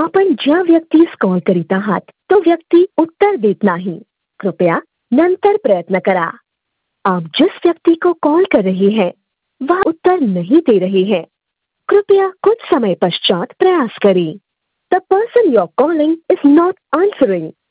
आपण ज्या व्यक्तीस कॉल करीत आहात तो व्यक्ती उत्तर देत नाही. कृपया नंतर प्रयत्न करा. आप जिस व्यक्ति को कॉल कर रहे हैं वह उत्तर नहीं दे रहे हैं. कृपया कुछ समय पश्चात प्रयास करें. The person you are calling is not answering.